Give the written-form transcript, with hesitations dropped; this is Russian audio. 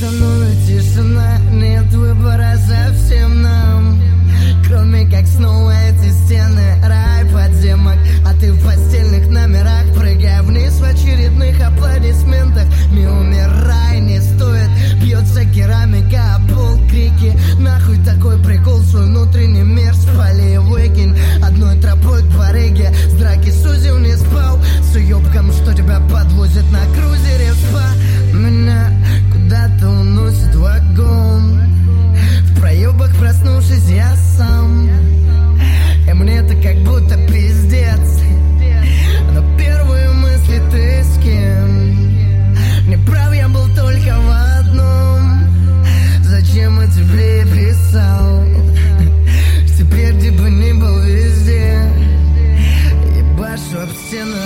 становится тишина, нет выбора совсем нам, кроме как снова эти стены, рай подземок. А ты в постельных номерах, прыгая вниз в очередных аплодисментах. Не умирай, не стоит, бьется керамика, а пол крики. Нахуй такой прикол, свой внутренний мир спали и выкинь. Одной тропой к барыге, с драки сузил, не спал, с уёбком, что тебя подвозит на крузере в спа. Меня куда-то уносит вагон, в проебах проснувшись я сам, и мне-то как будто пиздец. Но первые мысли ты с кем? Неправ я был только в одном, зачем я тебе писал? Теперь где бы ни был везде, ебашу об стену